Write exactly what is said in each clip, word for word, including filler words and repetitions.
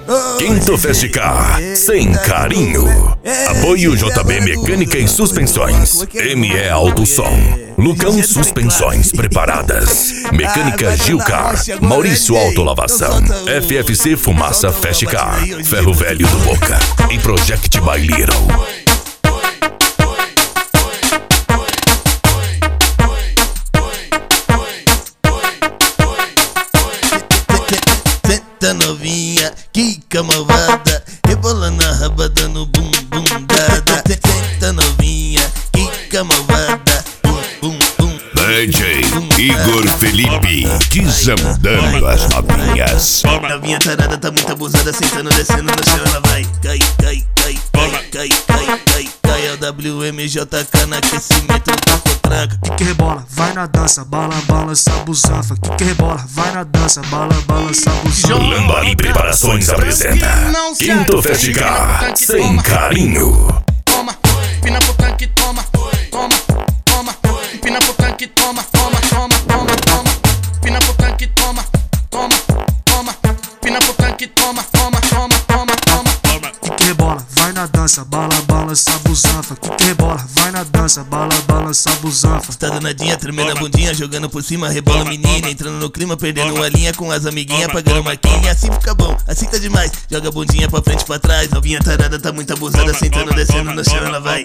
Quinto Festicar, sem carinho. Apoio J B Mecânica e Suspensões, M E Alto Som, Lucão Suspensões Preparadas, Mecânica Gilcar, Maurício Autolavação, F F C Fumaça Festicar, Ferro Velho do Boca e Project by Little. Senta novinha, quica malvada, rebolando a raba dando bum bum dada. Senta novinha, quica malvada, bum bum bum. D J Igor Felipe, desandando as novinhas. Novinha tarada tá muito abusada, sentando, descendo no chão, ela vai cai, cai, cai, cai, cai, cai, cai, cai. É o W M J K no aquecimento do potranca. Que que rebola, vai na dança, bala, balança, busanfa. Que que rebola, vai na dança, bala, balança, busanfa. Lambari Preparações apresenta Quinto Festicar, sem carinho. Toma, empina pro tanque, toma, toma, toma. Empina pro tanque, toma, toma, toma, toma, toma. Empina pro tanque, toma, toma, toma. Empina pro tanque, toma, toma, toma, toma, toma. Que que rebola, vai na dança, bala, balança, busanfa. Que que rebola, vai na dança, bala, balança, busanfa. Tá danadinha, tremendo a bundinha, jogando por cima, rebola menina, entrando no clima, perdendo uma linha com as amiguinhas, pagando marquinha. Assim fica bom, assim tá demais. Joga a bundinha pra frente e pra trás. Novinha tarada tá muito abusada, sentando, descendo no chão, ela vai.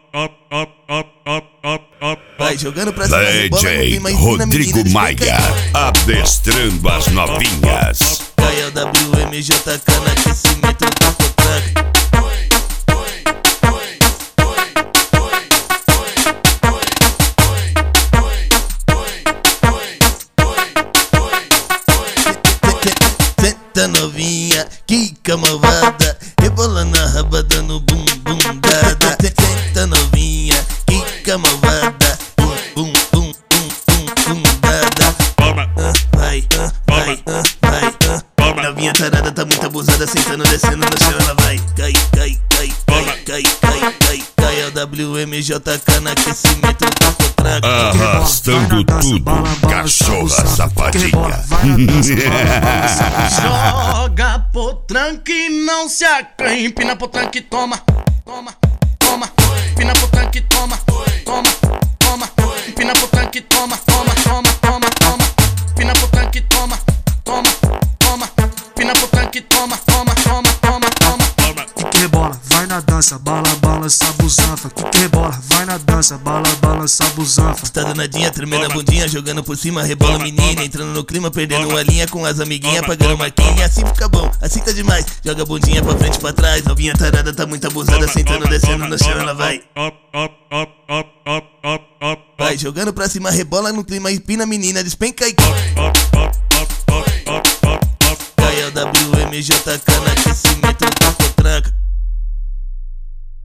Vai jogando pra cima, rebola no D J clima, ensina a Rodrigo menina, Maia, adestrando as novinhas. cai é o W M J K no aquecimento do potranca. Senta novinha, quica malvada, rebolando a raba dando bum bum dada. Senta novinha, quica malvada, bum bum bum bum bum bum dada. Ah, vai, ah, vai, ah, vai, ah. Novinha tarada tá muito abusada, sentando, descendo no chão, ela vai cai, cai, cai, cai, cai, cai, cai, cai. É o W M J K no aquecimento do potranca. Arrastando tudo, cachorra safadinha. Joga potranque e não se acanha. Empina potranque, toma, toma, toma. Empina potranque, toma, toma, toma. Empina potranque, toma, toma, toma, toma, toma. Empina potranque, toma, toma, toma. Empina potranque, toma, toma, toma, toma, toma. Que que rebola, vai na dança, bala, balança, busanfa. Que que rebola, vai na dança, bala, balança, busanfa. Tá danadinha, tremendo a bundinha, jogando por cima, rebola menina, entrando no clima, perdendo uma linha com as amiguinhas, pagando marquinha. Assim fica bom, assim tá demais. Joga a bundinha pra frente e pra trás. Novinha tarada tá muito abusada, sentando, descendo no chão, ela vai. Vai jogando pra cima, rebola no clima, empina a menina, despenca e cai é o W M J K no aquecimento do potranca.